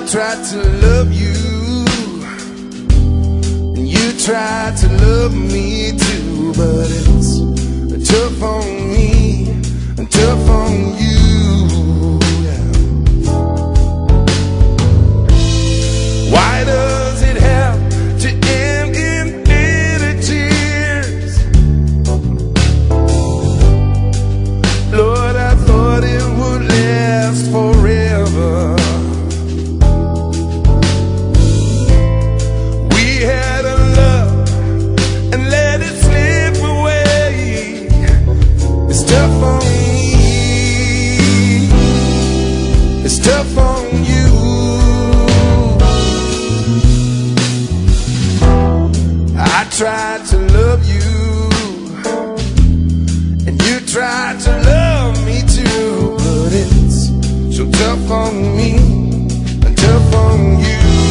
tried to love you, and you tried to love me too, but it's tough on me and tough on you. Yeah. Why does it have to end in bitter tears? Lord, I thought it would last forever. It's tough on you. I tried to love you, and you tried to love me too, but it's so tough on me and tough on you.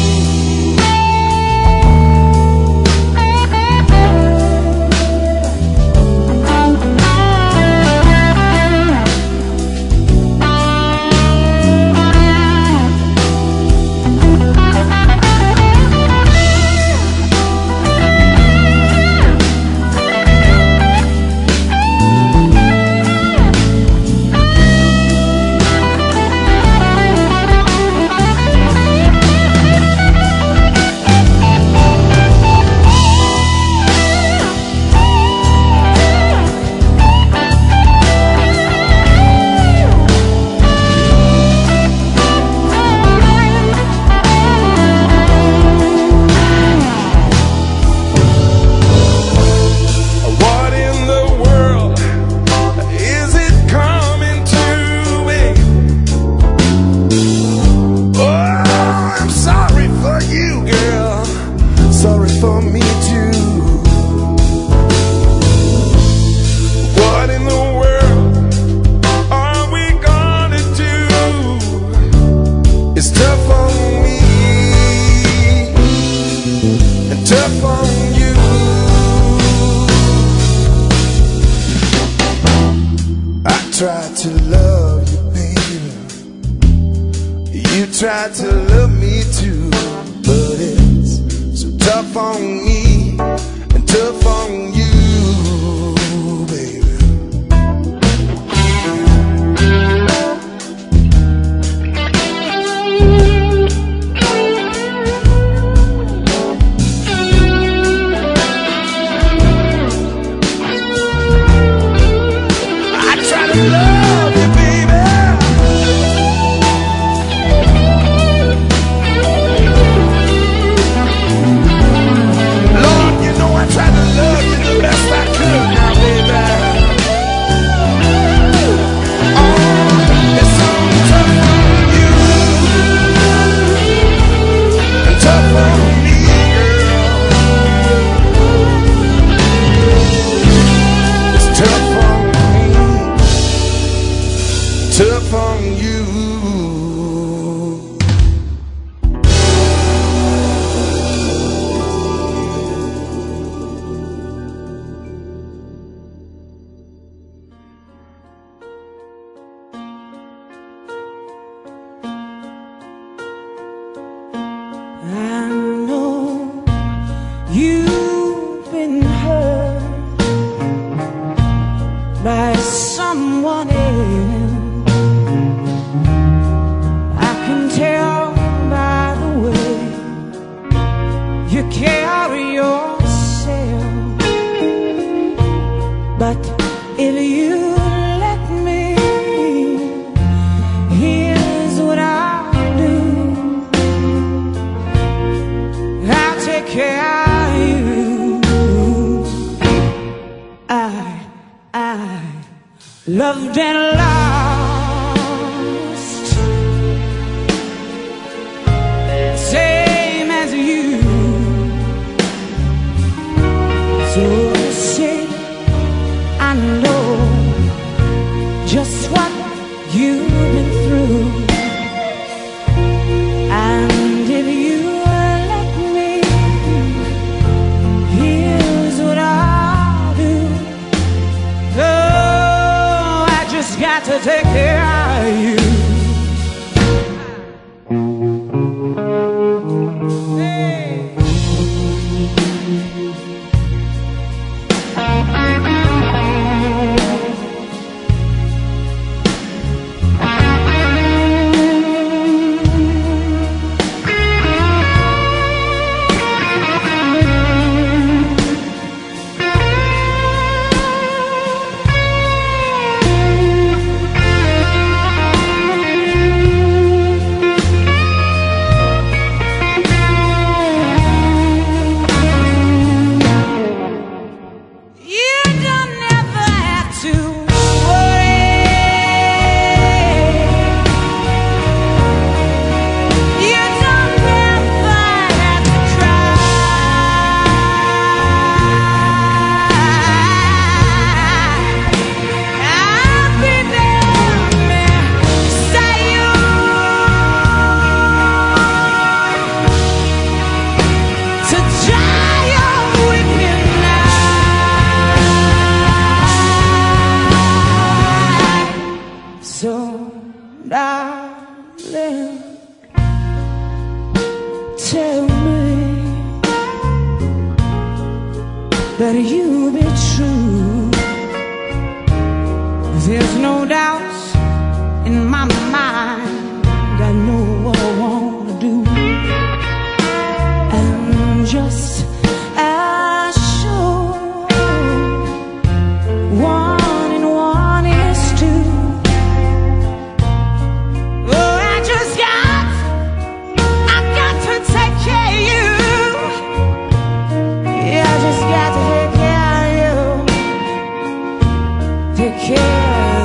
For me too. What in the world are we gonna do? It's tough on me and tough on you. I tried to love you, baby. You tried to love me too, but it's so tough on me and tough on you, baby. I try to love you, baby. Tried to love you the best I could now, baby. Oh, it's so tough on you and tough on me, girl. It's tough on me, tough on you. I know you've been hurt by someone else. I can tell by the way you carry yourself. But if you let me, here's what I'll do. Take care of you. I loved and lost, same as you. So say I know just what you've been through, and if you got to take care of you. Then tell me that you be true. There's no doubt in my mind. I know what I want to do, and just as sure, 1 and 1 is 2. Oh, I got to take care of you. Yeah, I just got to take care of you. Take care.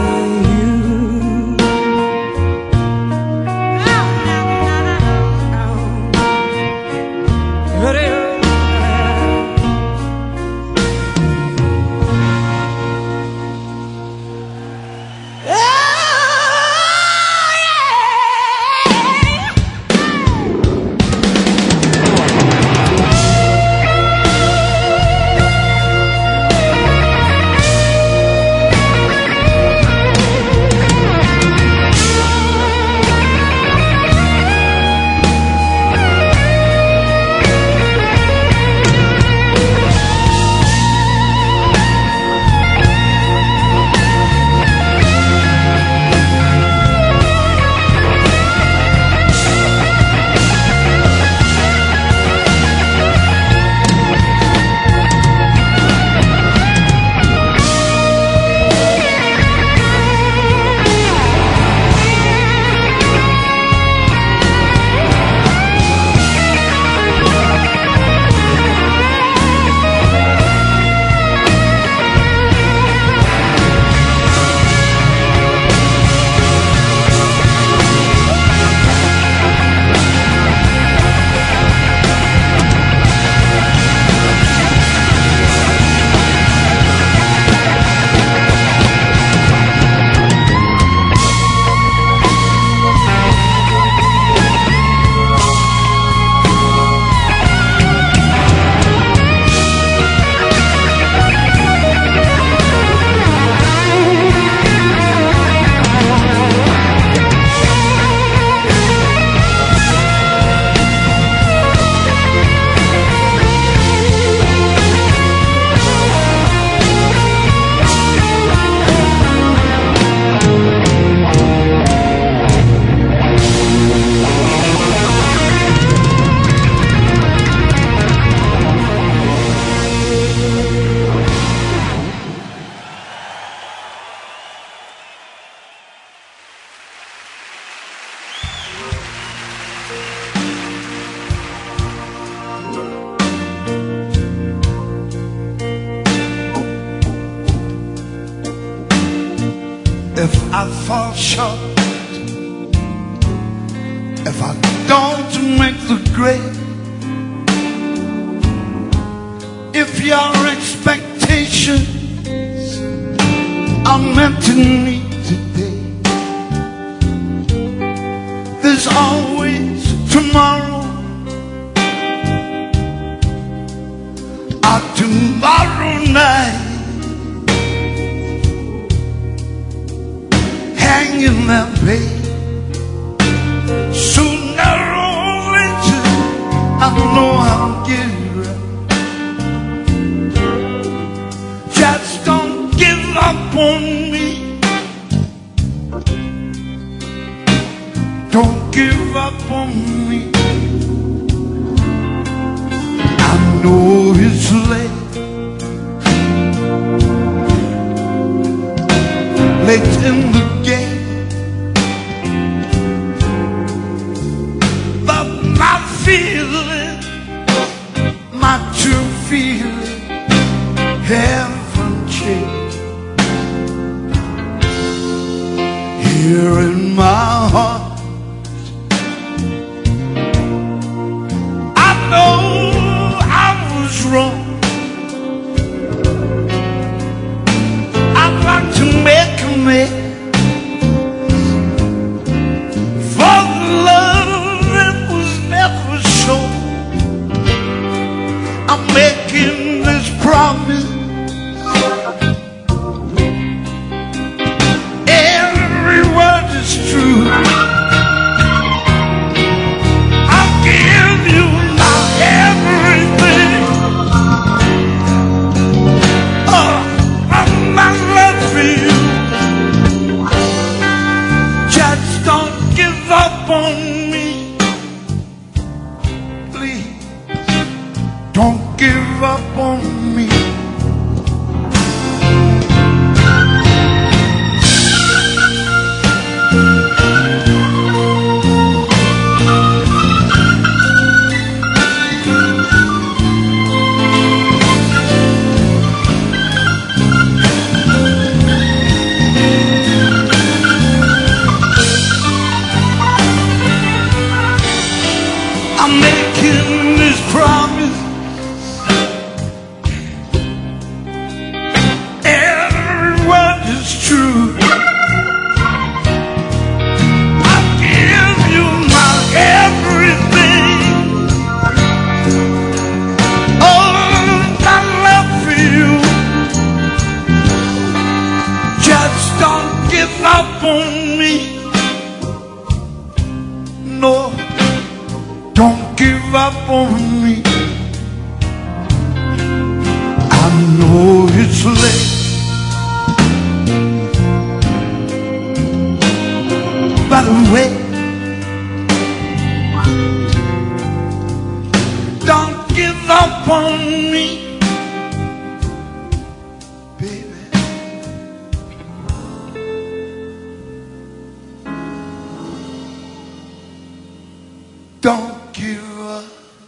If I fall short, if I don't make the grade, if your expectations are meant to meet today, there's always tomorrow. Or tomorrow night, hanging there, babe. Sooner or later, I know I'll get it right. Just don't give up on me. Don't give up on me. I know it's late in the game, but my feeling, my true feeling, haven't changed. Here in my heart, I know I was wrong. I'd like to make amends for the love that was never shown. I'm making this promise. Every word is true. it's true. I give you my everything. All my love for you. Just don't give up on me. No, don't give up on me. I know it's late, by the way, don't give up on me, baby. Don't give up.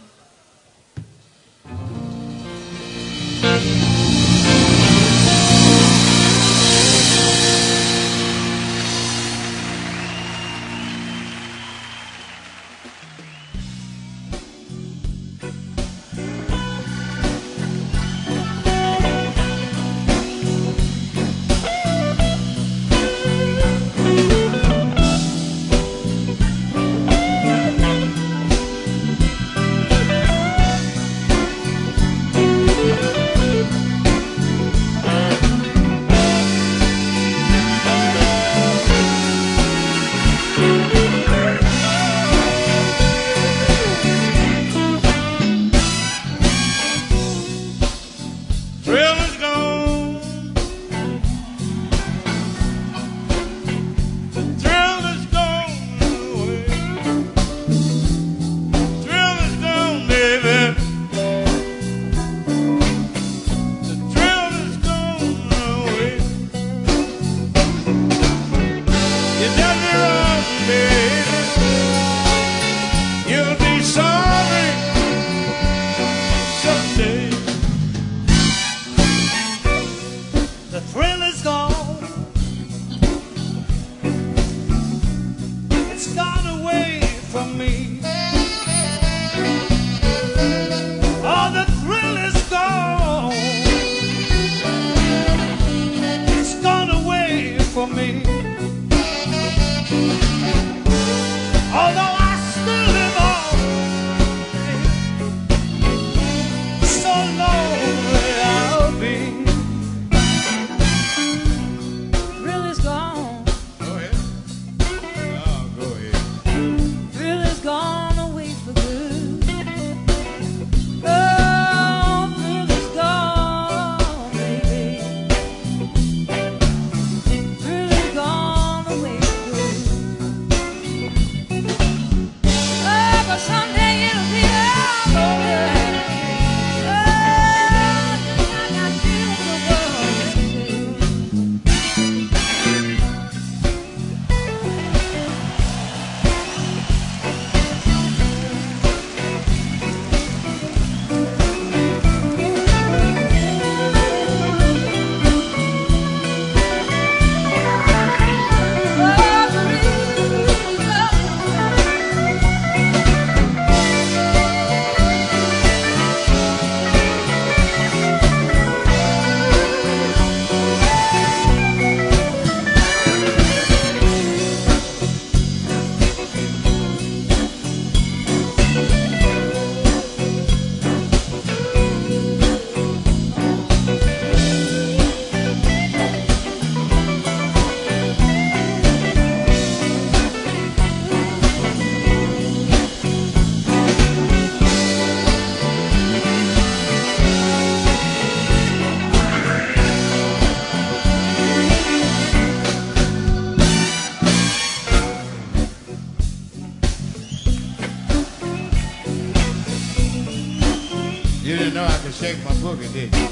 You didn't know I could shake my boogie, did you?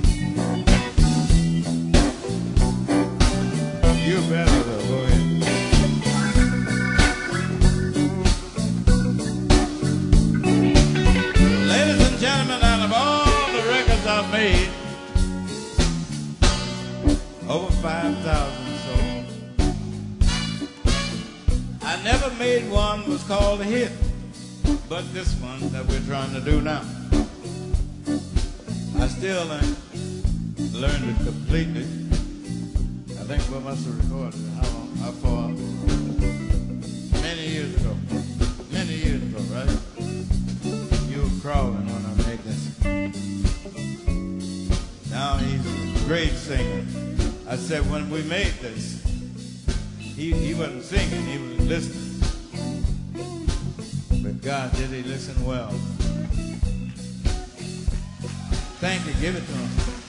You better though, go ahead. Ladies and gentlemen, out of all the records I've made, over 5,000 sold, I never made one was called a hit, but this one that we're trying to do now. I still ain't learned it completely. I think we must have recorded it. How far? Many years ago. Many years ago, right? You were crawling when I made this. Now he's a great singer. I said when we made this, he wasn't singing, he was listening. But God, did he listen well? Thank you, give it to him.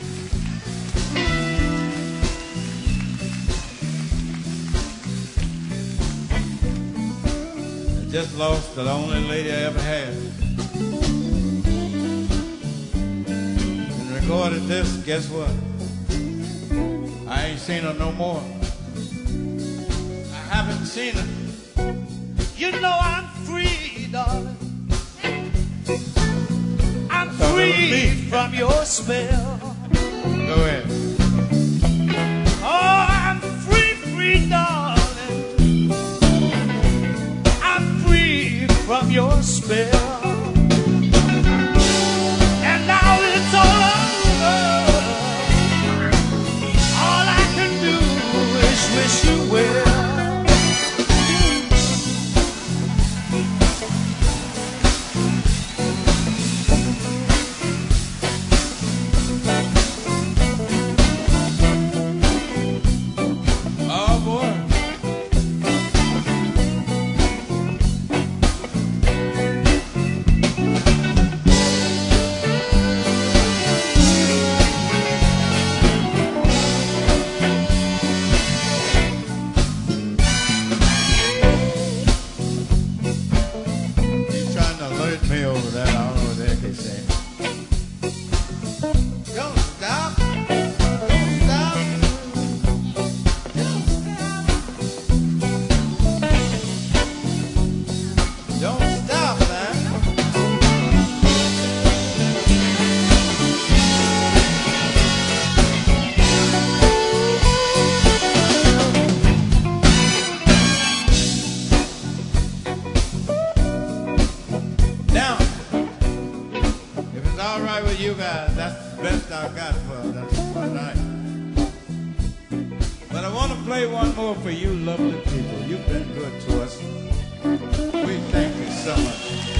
I just lost the only lady I ever had. And recorded this, guess what? I ain't seen her no more. I haven't seen her. You know I'm free, darling. I'm free from your spell. Go ahead. Oh, I'm free, free, darling. I'm free from your spell. And now it's all over. All I can do is wish you well. For you lovely people, you've been good to us. We thank you so much.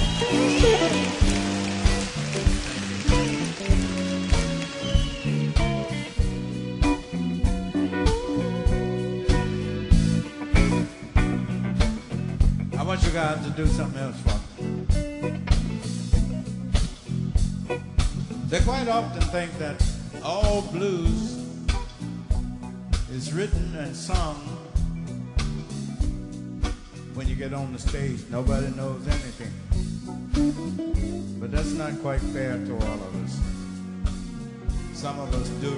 I want you guys to do something else for me. They quite often think that all blues is written and sung when you get on the stage. Nobody knows anything. But that's not quite fair to all of us. Some of us do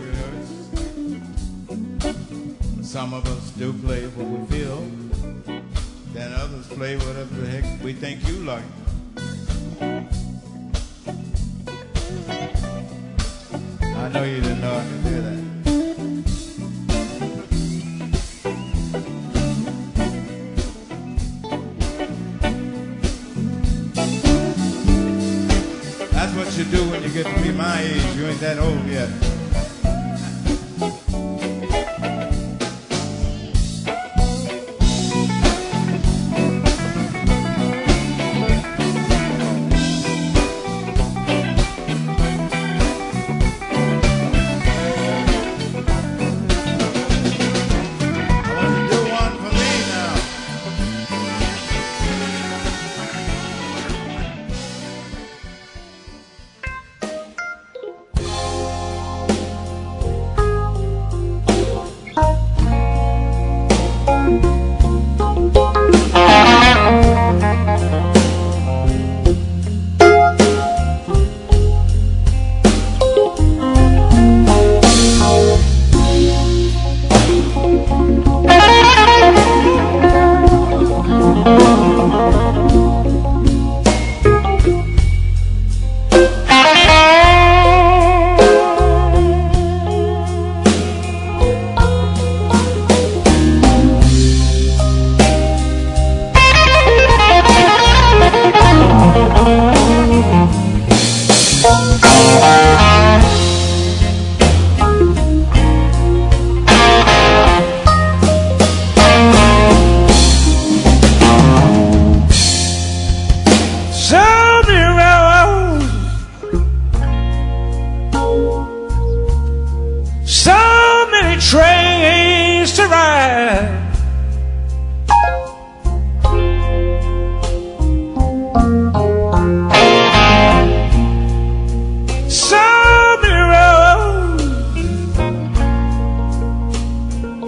rehearse. Some of us do play what we feel. Then others play whatever the heck we think you like. I know you didn't know I could do that. What you do when you get to be my age. You ain't that old yet.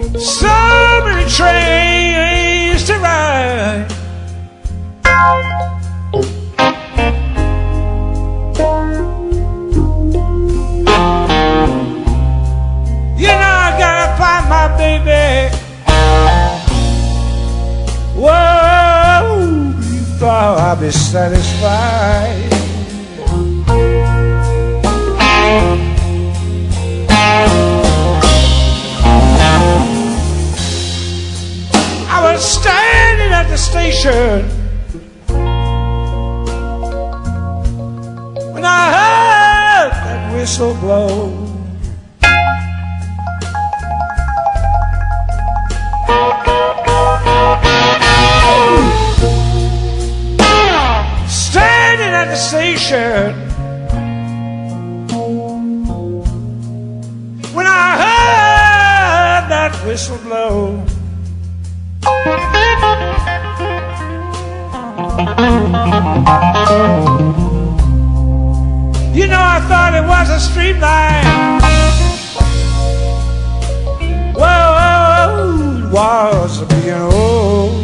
So many trains to ride. You know I gotta find my baby. Whoa, you thought I'd be satisfied. I was standing at the station when I heard that whistle blow. Standing at the station when I heard that whistle blow. You know I thought it was a streetlight. Whoa, it was being old.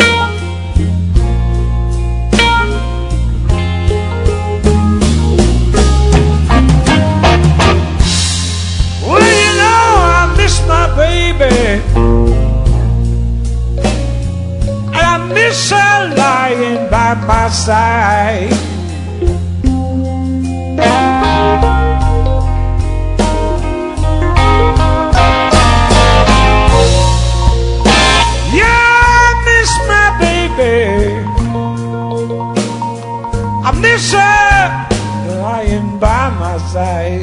Well, you know I miss my baby, and I miss her lying by my side. I miss her lying by my side.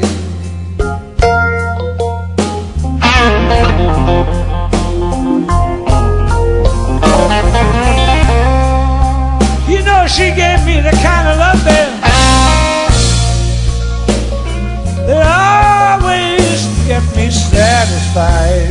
You know she gave me the kind of loving that always kept me satisfied.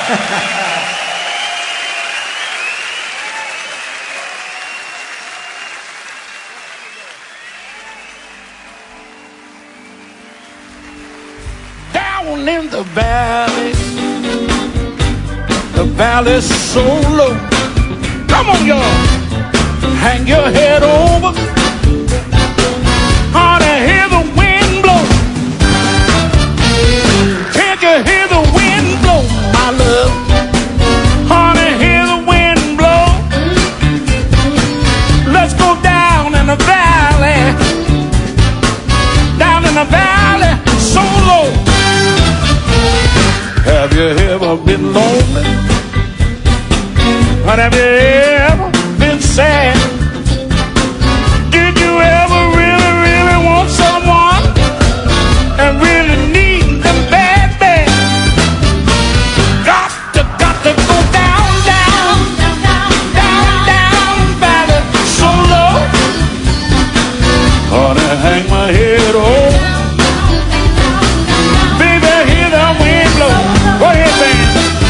Down in the valley's so low. Come on, y'all. Hang your head over. Honey, hear the wind blow. Can't you hear the wind blow, my love? Honey, hear the wind blow. Let's go down in the valley. Down in the valley, so low. Have you ever been lonely? But have you ever been sad? Did you ever really, really want someone and really need them bad, bad? Got to go down, down, down, down, valley, so low. Honey, hang my head over. Baby, hear the wind blow. Go ahead, man.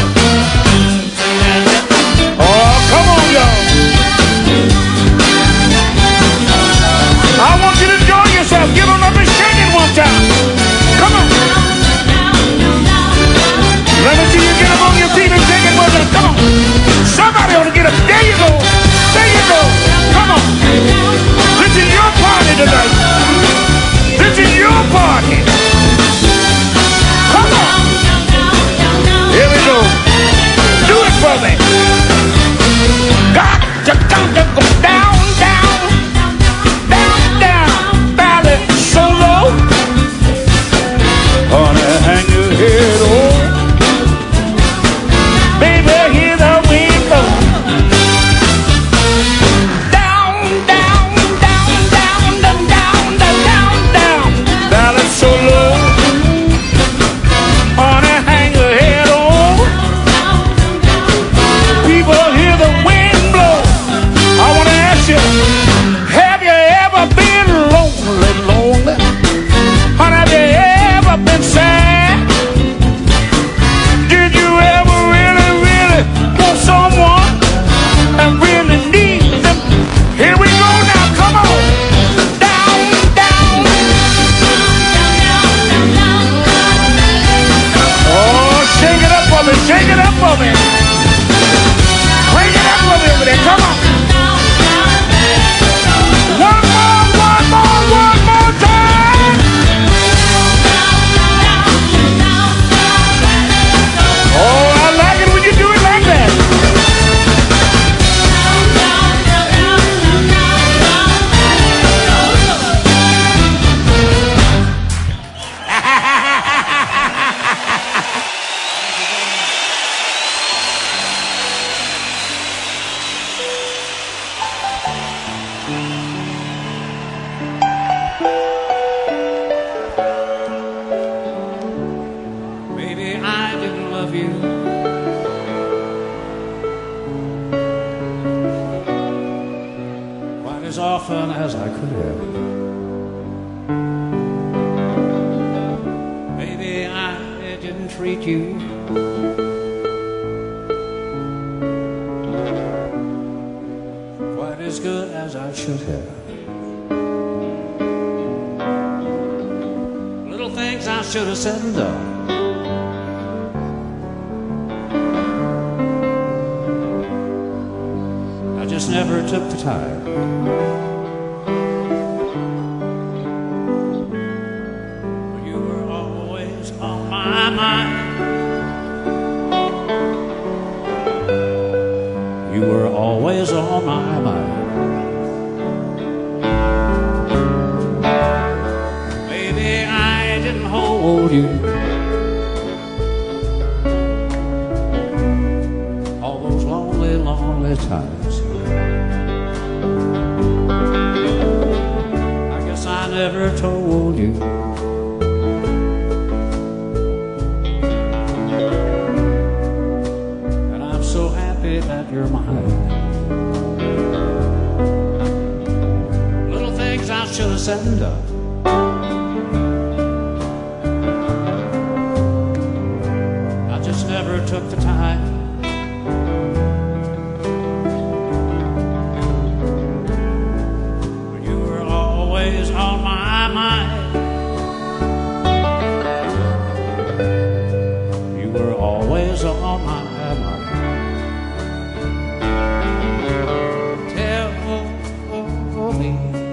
I want you to enjoy yourself. Get on up and shake it one time. Come on. Let me see you get up on your feet and shake it one time. Come on. Somebody ought to get up. There you go. There you go. Come on. This is your party tonight. This is your party. Come on. Here we go. Do it for me. Got to go down, down. So low, honey, hang your head over. Baby, hear the wind blow. Down, down, down, down, down, down, down, down. Valley so low, honey, hang your head over. People hear the wind blow. I want to ask you, have you ever been lonely, lonely? Honey, have you ever been sad? Did you ever really, really want someone and really need them? Here we go now, come on. Down, down. Oh, shake it up for me, shake it up for me. Bring it up for me over there, come on. One more time. Oh, I like it when you do it like that. Maybe I didn't love you quite as often as I could have. Maybe I didn't treat you quite as good as I should have. Little things I should have said and done. Just never took the time. You were always on my mind. You were always on my mind. Maybe I didn't hold you all those lonely, lonely times. I never told you. And I'm so happy that you're mine. Little things I should have said and done. I just never took the time. You were always on my mind. You were always on my mind. Tell me,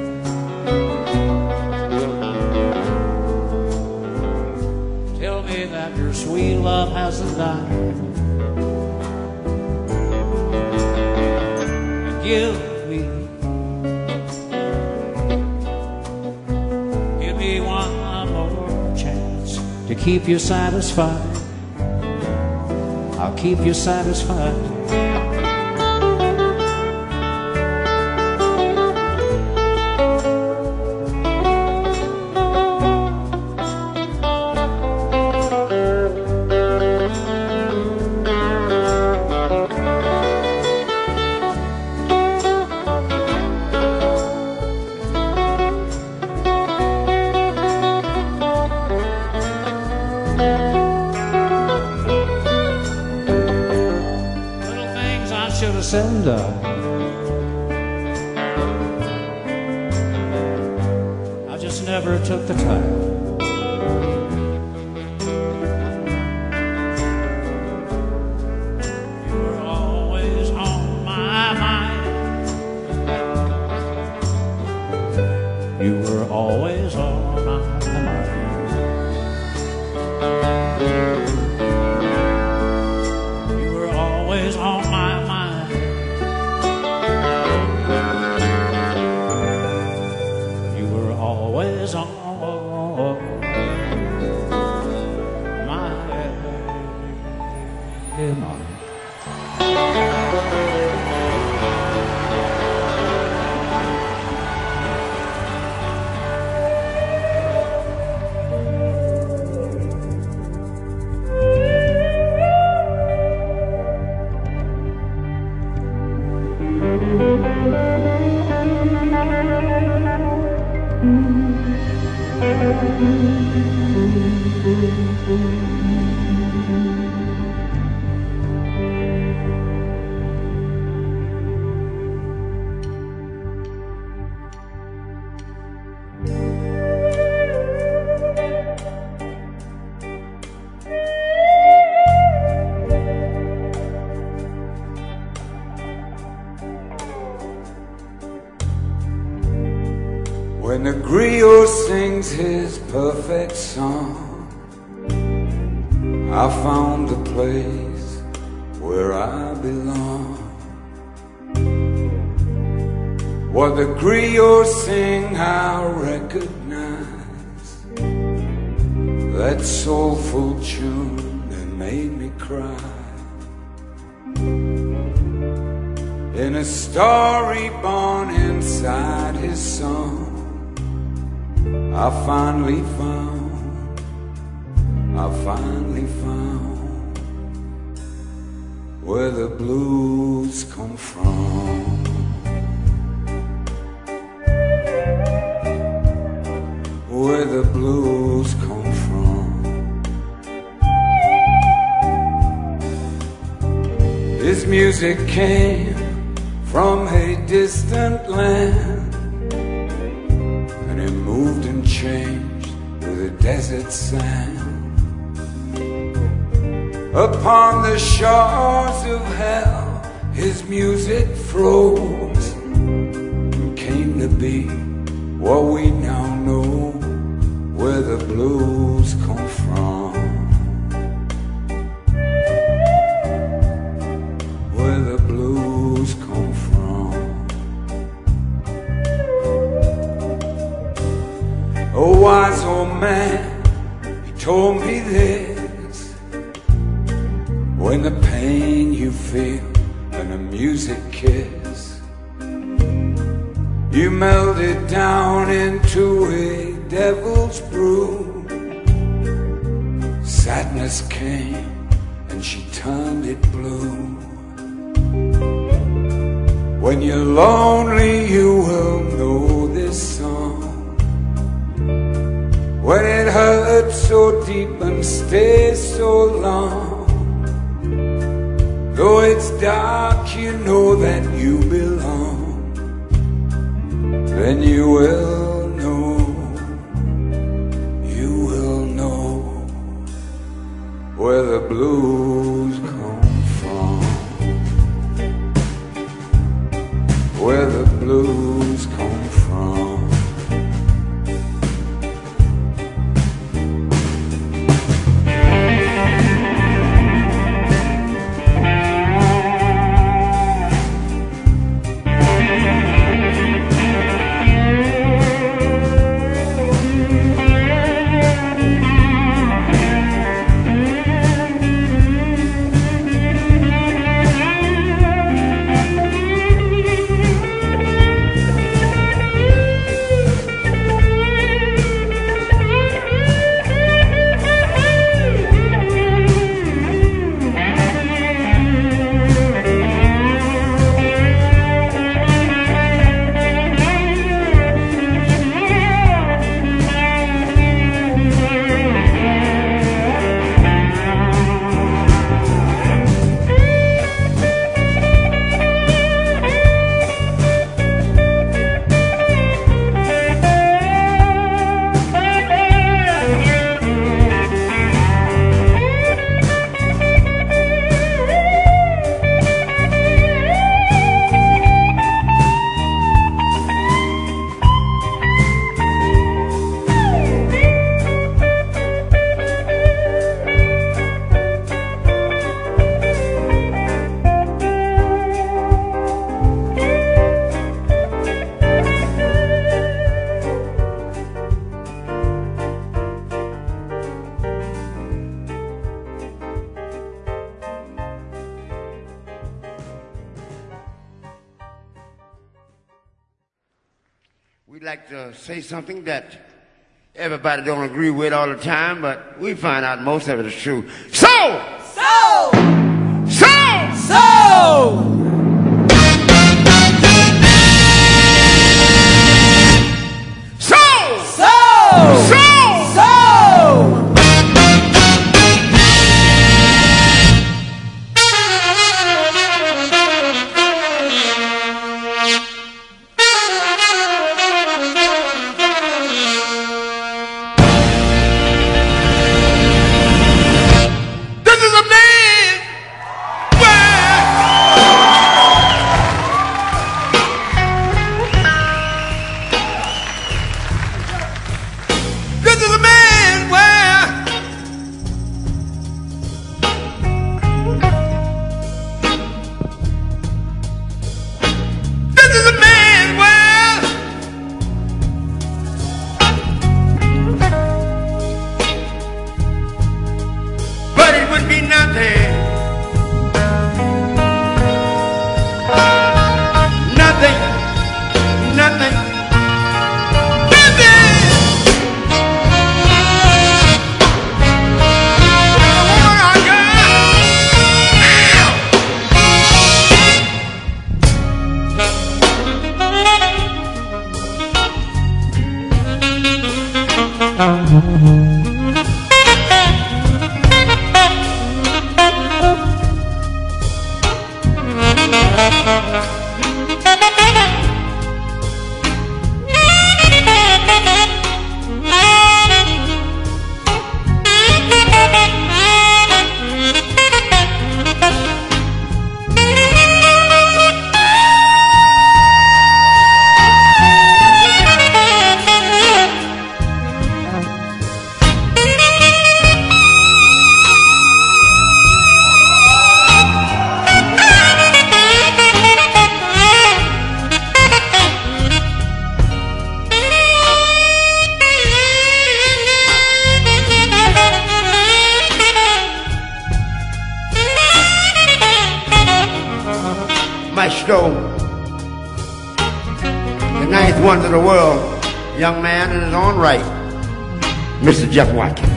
tell me that your sweet love hasn't died. And give me one more chance to keep you satisfied. I'll keep you satisfied. I just never took the time. You were always on my mind. You were always on my mind. You were always on my mind. Always on my mind. When the griot sings his perfect song, I found the place where I belong. What the griot sing, I recognize that soulful tune that made me cry. In a story born inside his song, I finally found where the blues come from. Where the blues come from. This music came from a distant land, and it moved and changed with the desert sand. Upon the shores of hell, his music flows and came to be what we now know, where the blues come from. Where the blues come from. A wise old man, he told me this: when the pain you feel and the music kiss, you melt it down into a devil's brew. Sadness came and she turned it blue. When you're lonely, you will know this song. When it hurts so deep and stays so long, Though it's dark, you know that you belong. Then you will know where the blues come from. Where the blues come from. We'd like to say something that everybody don't agree with all the time, but we find out most of it is true. So! Maestro, the ninth wonder of the world, young man in his own right, Mr. Jeff Watkins.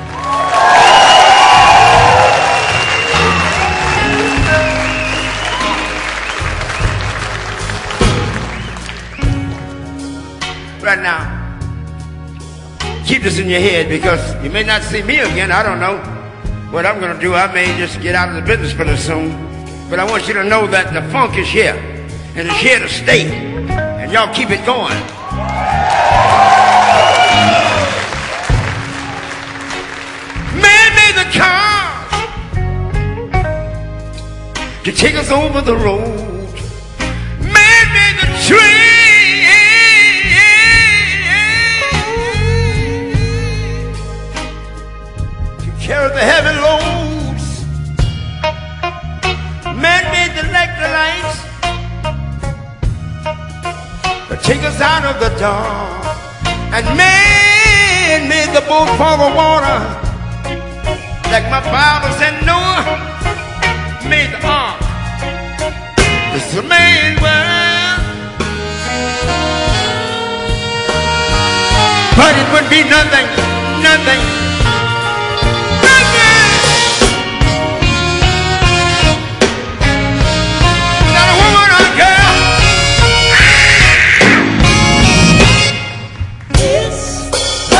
Right now, keep this in your head because you may not see me again. I don't know what I'm going to do. I may just get out of the business pretty soon. But I want you to know that the funk is here, and it's here to stay, and y'all keep it going. Man made the cars to take us over the road. Man made the train to carry the heavy loads. Man made the electrolytes to take us out of the dark. And man made the boat for the water, like my Bible said Noah made the ark. This is a man's world, but it would be nothing, nothing, nothing. Not a woman or a girl. It's a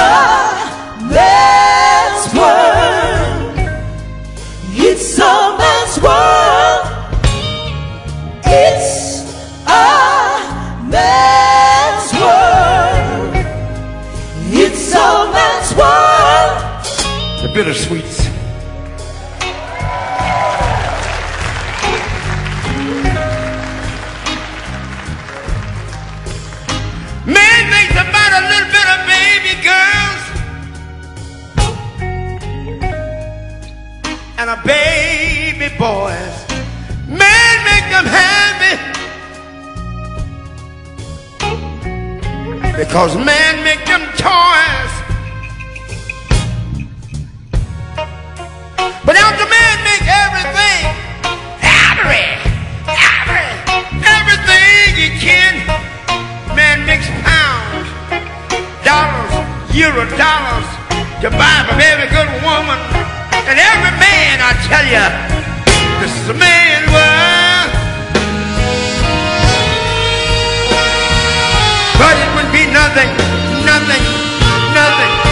man's world. It's a man's world. It's a man's world. It's a man's world. The bittersweets. Man makes about a little bit of baby girls and a baby boys. Man make them happy because man make them toys. But after man make everything, everything he can, man makes pounds, dollars, euro dollars to buy from every good woman and every man. I tell you, this is a man's world, but it would be nothing, nothing, nothing, nothing.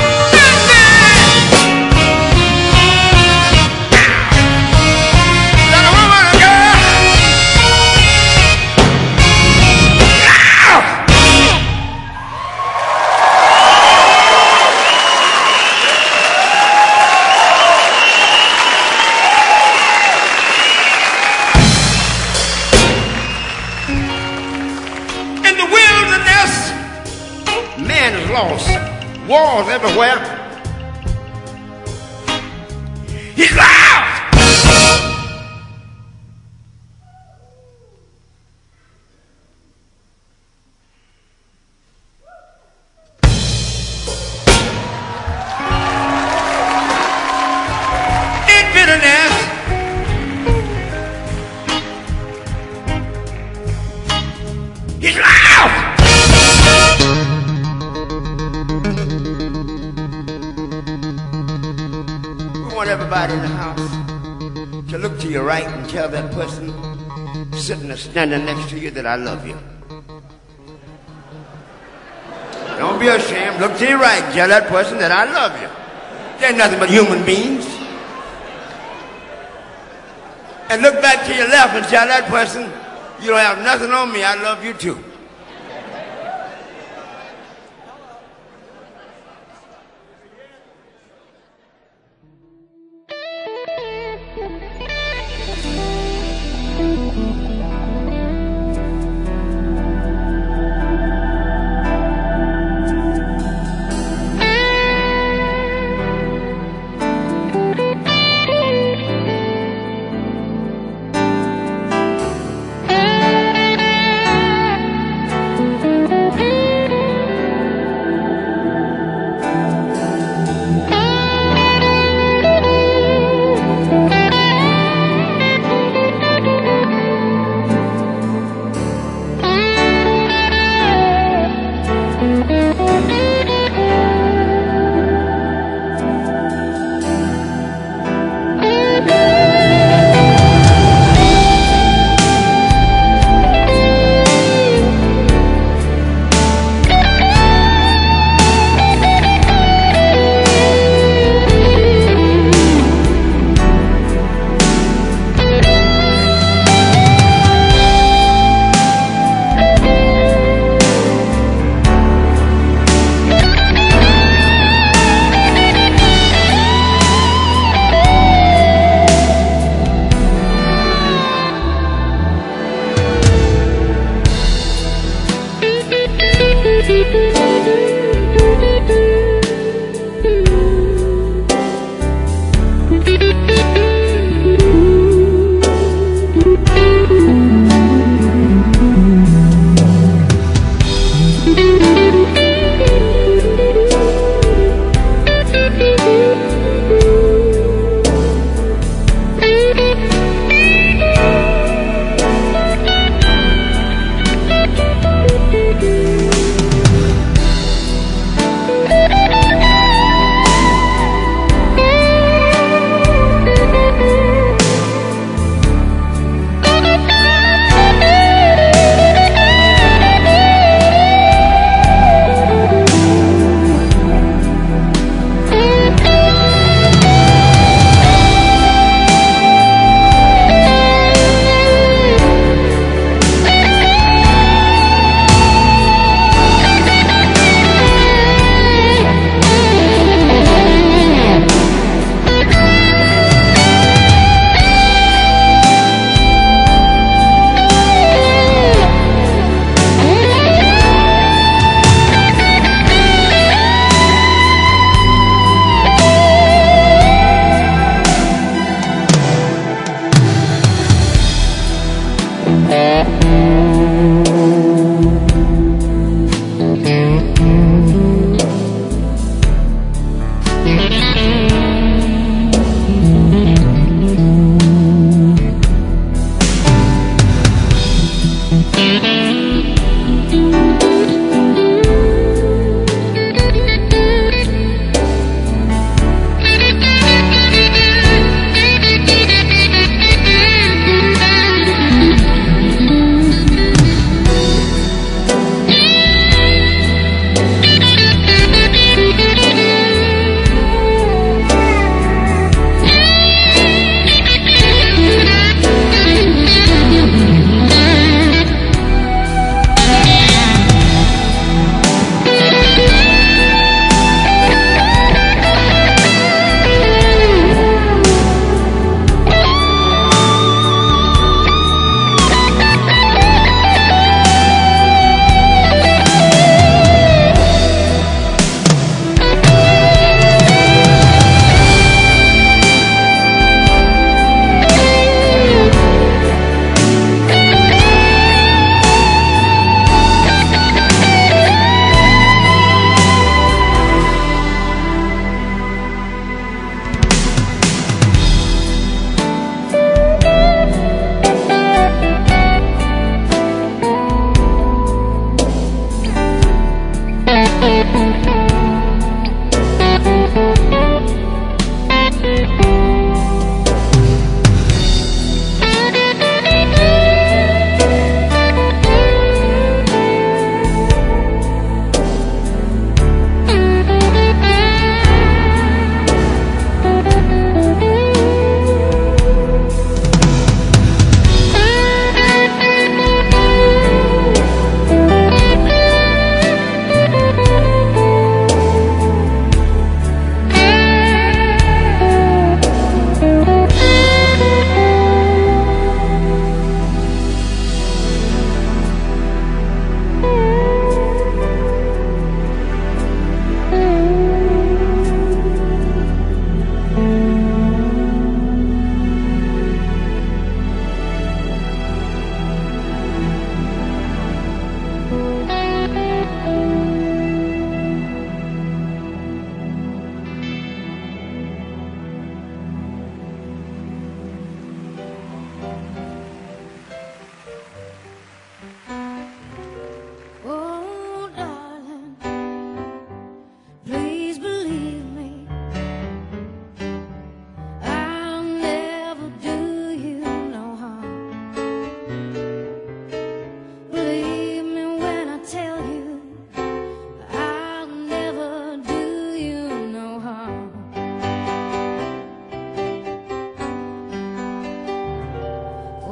Not a woman, a girl. In the wilderness, man is lost. Wars everywhere. He's lost. In bitterness, he's lost. We want everybody in the house to look to your right and tell that person sitting or standing next to you that I love you. Don't be ashamed. Look to your right and tell that person that I love you. They're nothing but human beings. And look back to your left and tell that person, you don't have nothing on me. I love you too.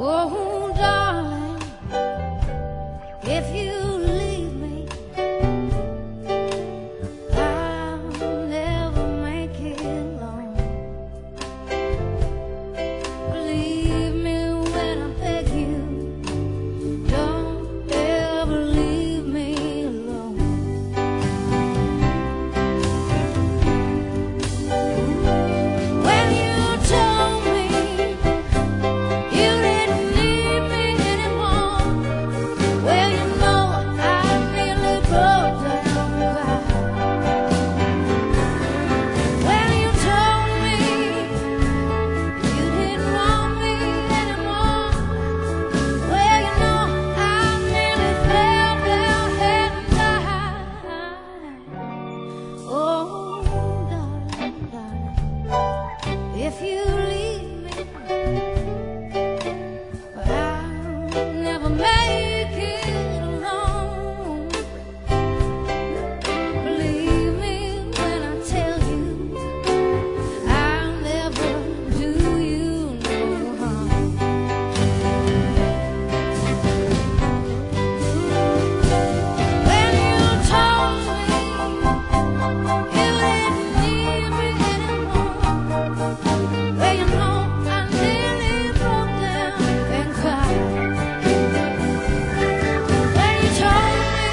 Oh, darling, if you leave me, I'll never make it long. Believe me when I beg you, don't ever leave me alone. When you told me you didn't need me anymore, well, you know I nearly broke down and cried. When you told me you didn't want me anymore, well, you know I nearly fell down and died. Oh, darling, darling, if you leave me, I'll never make it alone. Believe me when I tell you, I'll never do you no harm. When you told me you didn't need me anymore, well, you know I nearly broke down and cried. When you told me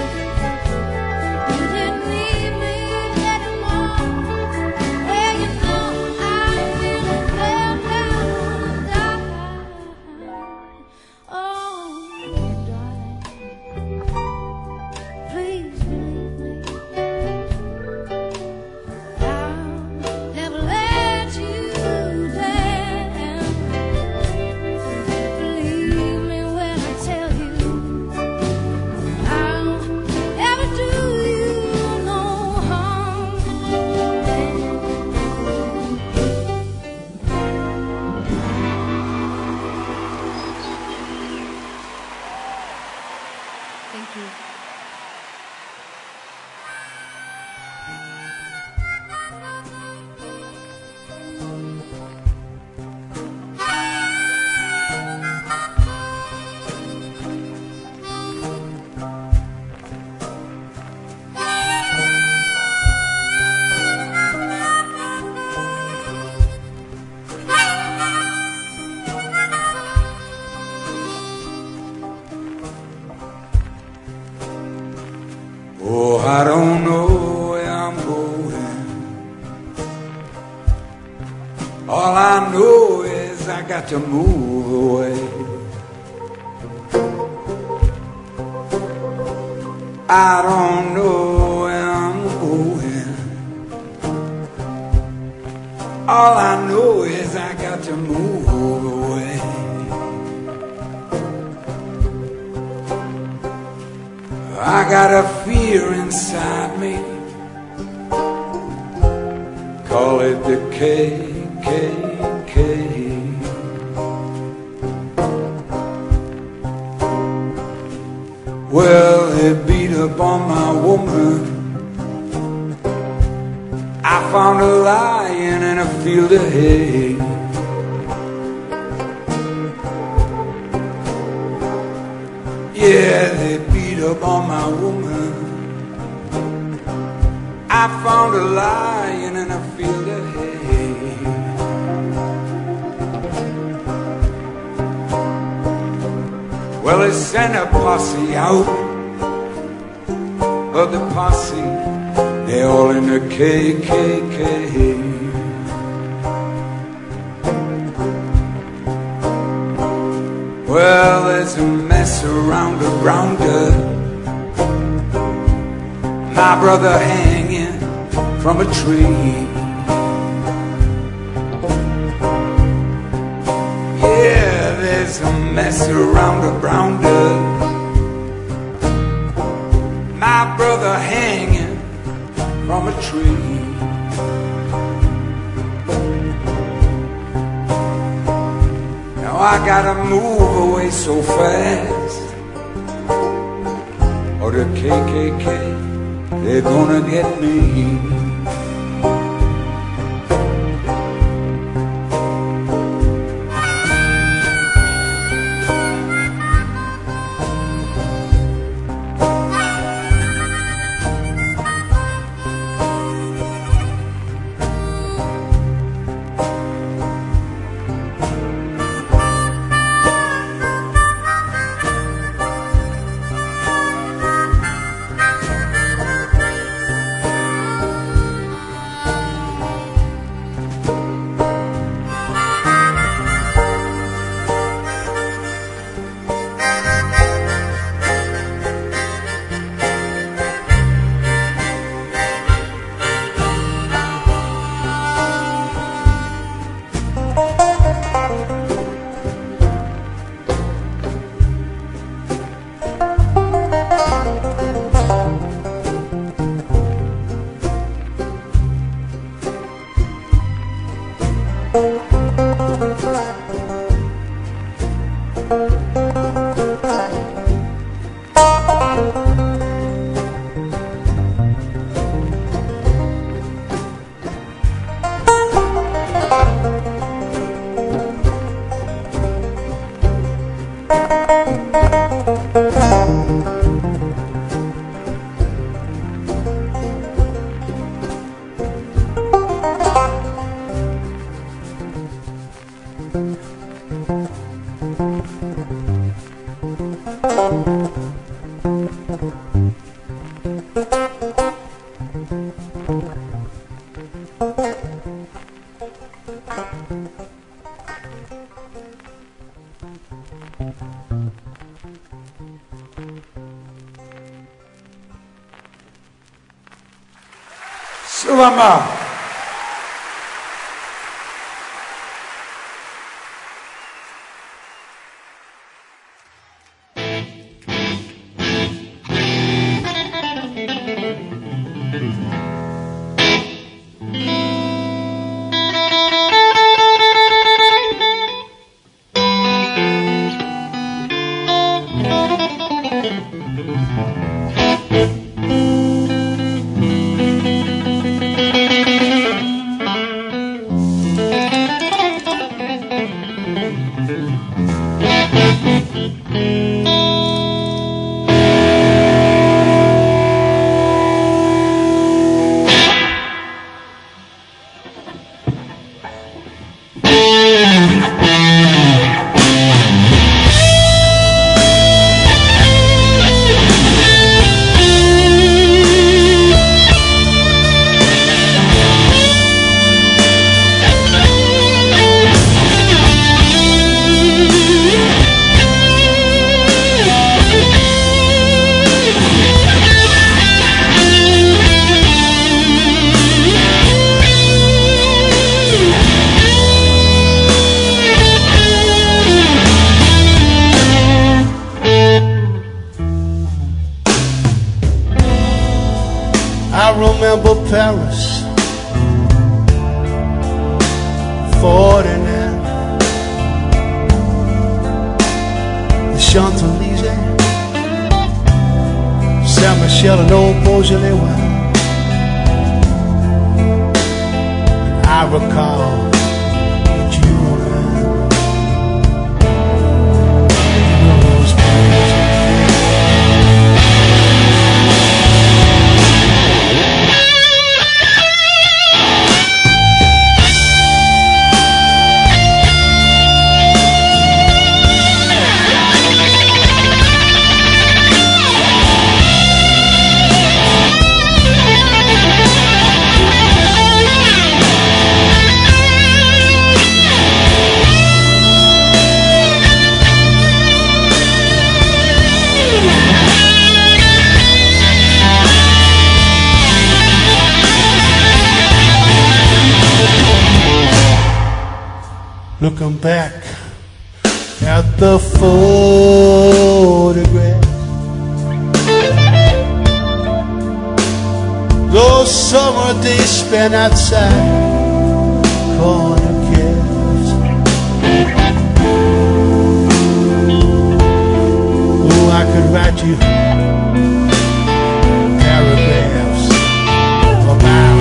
you didn't need me anymore, well, you know I nearly fell down and died. Oh, darling, please believe me, I'll never let you down. Believe me when I tell you, I'll never do you no harm. Thank you. Oh, I don't know where I'm going. All I know is I got to move away. I don't know where I'm going. All I know is I got to move away. I got a fear inside me, call it the KKK. Well, they beat up on my woman. I found her lying in a field of hay. Yeah, they beat up on my woman. I found her lying in a field of hay. Well, they sent a posse out, but the posse, they're all in the KKK. Well, there's a mess around her. My brother hanging from a tree. Yeah, there's a mess around her. My brother hanging from a tree. Now I gotta move away so fast, or the KKK, they're gonna get me. Sulama. I remember Paris, 49, the Champs-Élysées, Saint-Michel and Old Beaujolais wine. And I recall that you were around. You know those days. Looking back at the photograph, those summer days spent outside corner cafes. Oh, I could write you paragraphs about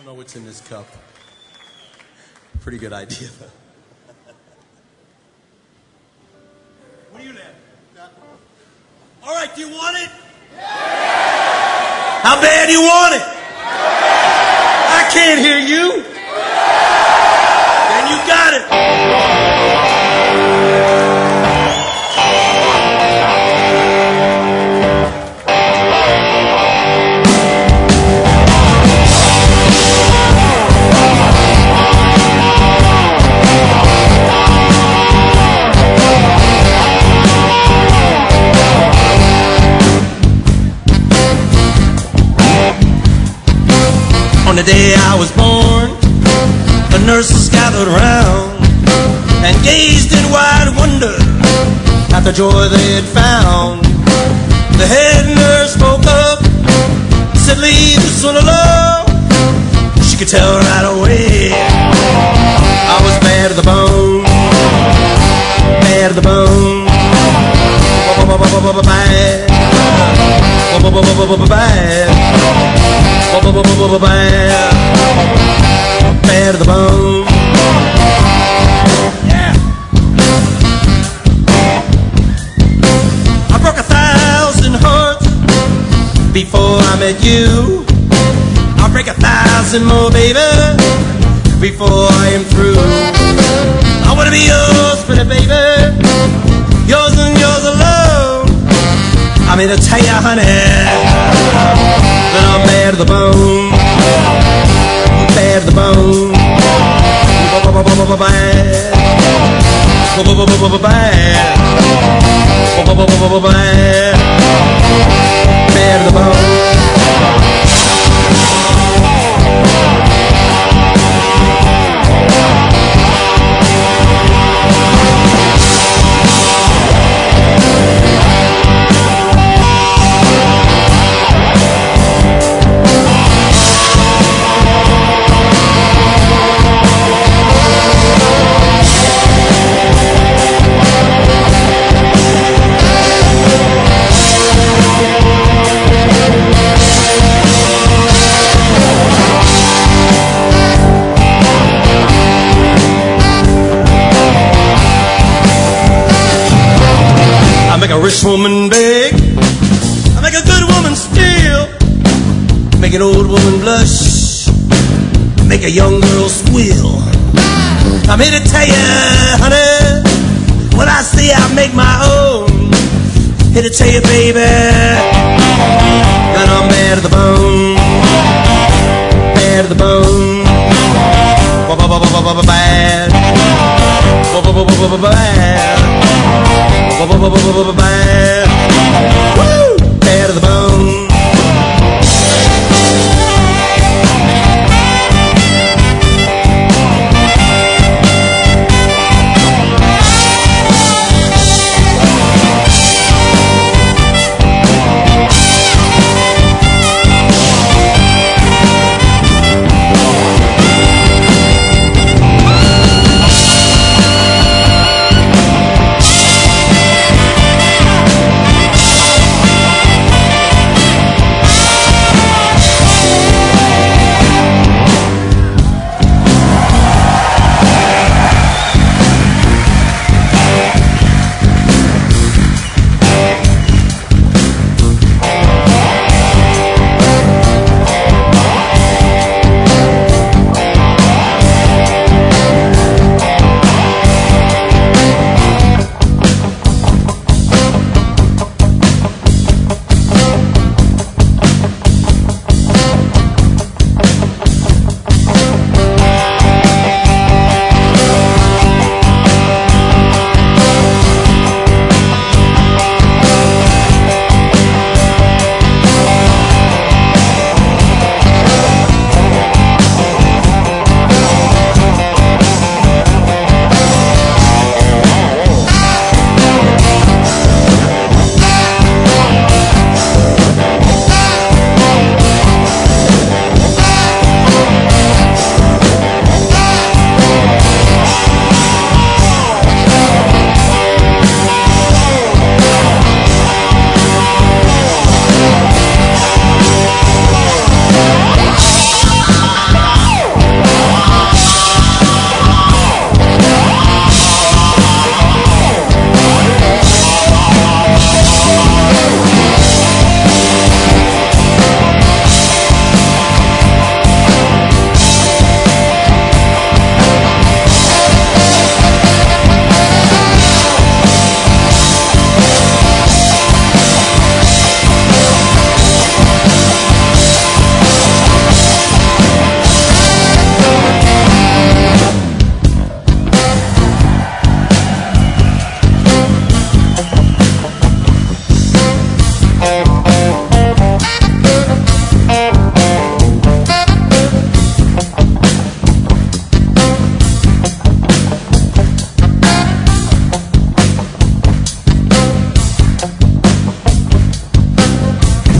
don't know what's in this cup. Pretty good idea. What do you have? All right, do you want it? How bad do you want it? I can't hear you. Then you got it. On the day I was born, the nurses gathered round and gazed in wide wonder at the joy they had found. The head nurse spoke up, said, "Leave this one alone." She could tell right away I was bad to the bone, bad to the bone, bad, bad to the bone. Yeah. I broke 1,000 hearts before I met you. I'll break 1,000 more, baby, before I am through. I wanna be yours, pretty baby, yours and yours alone. I'm here to tell you, honey, that I'm bad to the bone, bad to the bone, bad to the bone. I make a rich woman beg, I make a good woman steal, make an old woman blush, make a young girl squeal. I'm here to tell you, honey, what I see I make my own. Here to tell you, baby, that I'm bad to the bone, bad to the bone, bad, bad, woo, bad to the bone.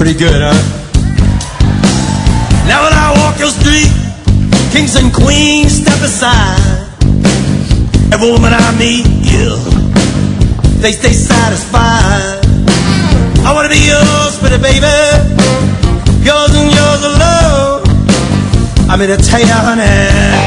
pretty good, huh? Now when I walk your street, kings and queens step aside. Every woman I meet, yeah, they stay satisfied. I wanna be yours, pretty baby, yours and yours alone. I'm here to tell you, honey,